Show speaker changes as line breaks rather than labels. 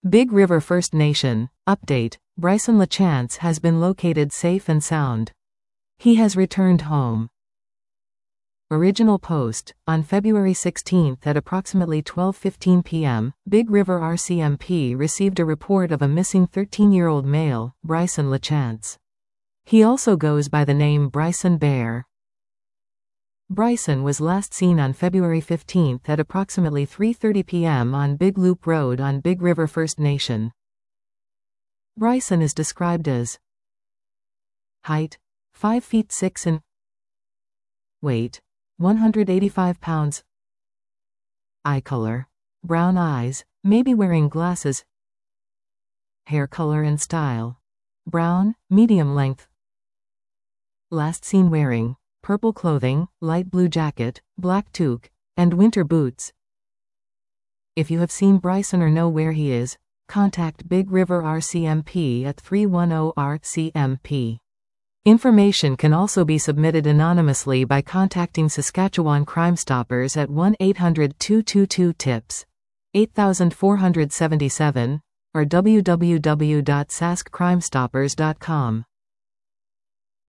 Big River First Nation update: Bryson LaChance has been located safe and sound. He has returned home. Original post: on February 16 at approximately 12:15 p.m., Big River RCMP received a report of a missing 13-year-old male, Bryson LaChance. He also goes by the name Bryson Bear. Bryson was last seen on February 15 at approximately 3:30 p.m. on Big Loop Road on Big River First Nation. Bryson is described as height 5 feet 6 in, weight 185 pounds, eye color brown eyes, maybe wearing glasses, hair color and style brown, medium length, last seen wearing purple clothing, light blue jacket, black toque, and winter boots. If you have seen Bryson or know where he is, contact Big River RCMP at 310-RCMP. Information can also be submitted anonymously by contacting Saskatchewan Crime Stoppers at 1-800-222-TIPS 8477 or www.saskcrimestoppers.com.